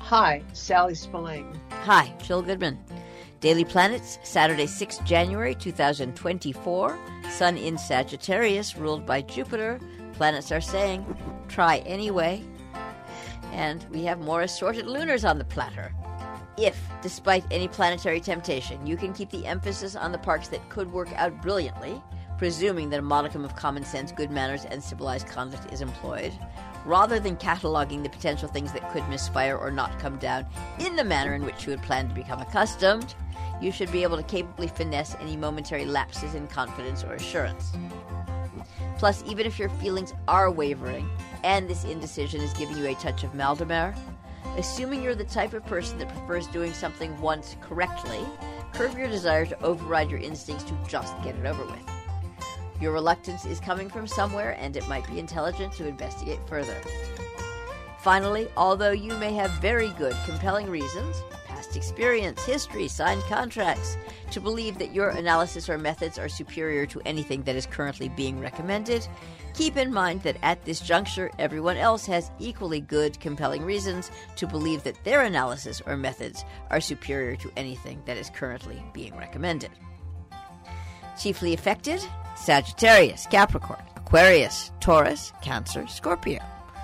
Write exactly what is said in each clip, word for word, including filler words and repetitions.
Hi, Sally Spillane. Hi, Jill Goodman. Daily Planets, Saturday, sixth of January, two thousand twenty-four. Sun in Sagittarius, ruled by Jupiter. Planets are saying, try anyway. And we have more assorted lunars on the platter. If, despite any planetary temptation, you can keep the emphasis on the parts that could work out brilliantly, presuming that a modicum of common sense, good manners, and civilized conduct is employed, rather than cataloging the potential things that could misfire or not come down in the manner in which you had planned to become accustomed, you should be able to capably finesse any momentary lapses in confidence or assurance. Plus, even if your feelings are wavering, and this indecision is giving you a touch of Maldemar, assuming you're the type of person that prefers doing something once correctly, curb your desire to override your instincts to just get it over with. Your reluctance is coming from somewhere, and it might be intelligent to investigate further. Finally, although you may have very good, compelling reasons, past experience, history, signed contracts, to believe that your analysis or methods are superior to anything that is currently being recommended, keep in mind that at this juncture, everyone else has equally good, compelling reasons to believe that their analysis or methods are superior to anything that is currently being recommended. Chiefly affected, Sagittarius, Capricorn, Aquarius, Taurus, Cancer, Scorpio.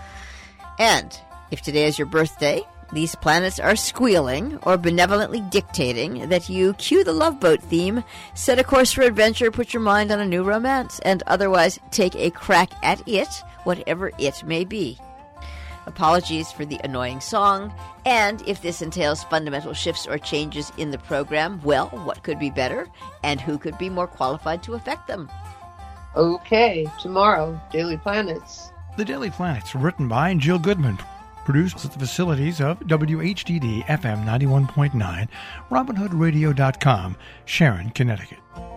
And if today is your birthday, these planets are squealing or benevolently dictating that you cue the Love Boat theme, set a course for adventure, put your mind on a new romance, and otherwise take a crack at it, whatever it may be. Apologies for the annoying song, and if this entails fundamental shifts or changes in the program, well, what could be better, and who could be more qualified to affect them? Okay, tomorrow, Daily Planets. The Daily Planets, written by Jill Goodman, produced at the facilities of W H D D F M ninety-one point nine, Robin Hood Radio dot com, Sharon, Connecticut.